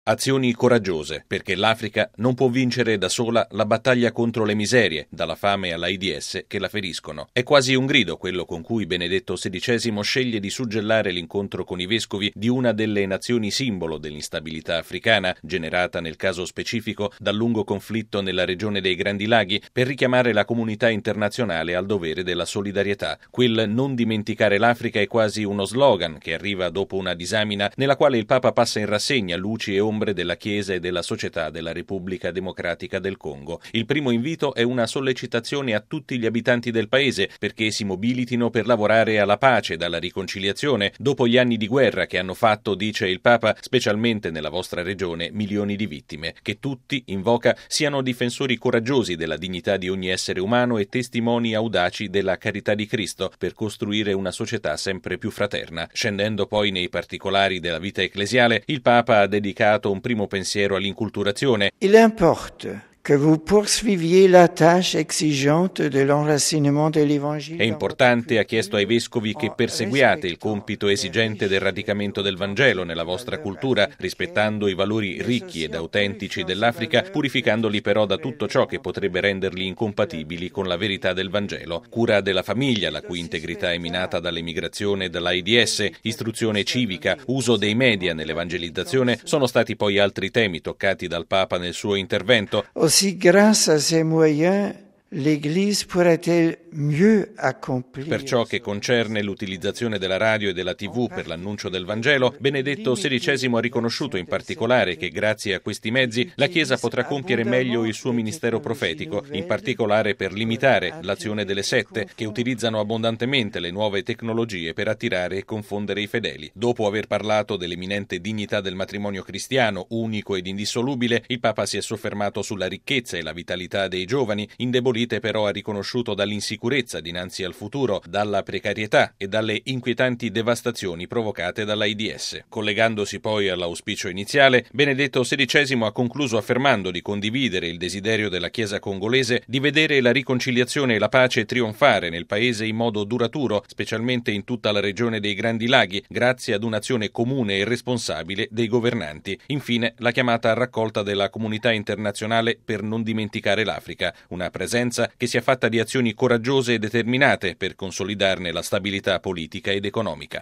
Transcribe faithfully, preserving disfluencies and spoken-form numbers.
Azioni coraggiose, perché l'Africa non può vincere da sola la battaglia contro le miserie, dalla fame all'AIDS, che la feriscono. È quasi un grido quello con cui Benedetto sedicesimo sceglie di suggellare l'incontro con i vescovi di una delle nazioni simbolo dell'instabilità africana, generata nel caso specifico dal lungo conflitto nella regione dei Grandi Laghi, per richiamare la comunità internazionale al dovere della solidarietà. Quel non dimenticare l'Africa è quasi uno slogan che arriva dopo una disamina nella quale il Papa passa in rassegna luci e ombre della Chiesa e della società della Repubblica Democratica del Congo. Il primo invito è una sollecitazione a tutti gli abitanti del paese perché si mobilitino per lavorare alla pace e alla riconciliazione dopo gli anni di guerra che hanno fatto, dice il Papa, specialmente nella vostra regione, milioni di vittime. Che tutti, invoca, siano difensori coraggiosi della dignità di ogni essere umano e testimoni audaci della carità di Cristo per costruire una società sempre più fraterna. Scendendo poi nei particolari della vita ecclesiale, il Papa ha dedicato un primo pensiero all'inculturazione. Il importe que vous poursuiviez la tâche exigeante de l'enracinement de l'Évangile. È importante, ha chiesto ai vescovi, che perseguiate il compito esigente del radicamento del Vangelo nella vostra cultura, rispettando i valori ricchi ed autentici dell'Africa, purificandoli però da tutto ciò che potrebbe renderli incompatibili con la verità del Vangelo. Cura della famiglia, la cui integrità è minata dall'emigrazione e dall'AIDS, istruzione civica, uso dei media nell'evangelizzazione, sono stati poi altri temi toccati dal Papa nel suo intervento. Aussi, grâce à ces moyens, l'Église pourrait-elle mieux accomplir. Per ciò che concerne l'utilizzazione della radio e della tivù per l'annuncio del Vangelo, Benedetto sedicesimo ha riconosciuto in particolare che grazie a questi mezzi la Chiesa potrà compiere meglio il suo ministero profetico, in particolare per limitare l'azione delle sette che utilizzano abbondantemente le nuove tecnologie per attirare e confondere i fedeli. Dopo aver parlato dell'eminente dignità del matrimonio cristiano, unico ed indissolubile, il Papa si è soffermato sulla ricchezza e la vitalità dei giovani, indeboliti però ha riconosciuto dall'insicurezza dinanzi al futuro, dalla precarietà e dalle inquietanti devastazioni provocate dall'AIDS. Collegandosi poi all'auspicio iniziale, Benedetto sedicesimo ha concluso affermando di condividere il desiderio della Chiesa congolese di vedere la riconciliazione e la pace trionfare nel paese in modo duraturo, specialmente in tutta la regione dei Grandi Laghi, grazie ad un'azione comune e responsabile dei governanti. Infine, la chiamata a raccolta della comunità internazionale per non dimenticare l'Africa, una presenza che sia fatta di azioni coraggiose e determinate per consolidarne la stabilità politica ed economica.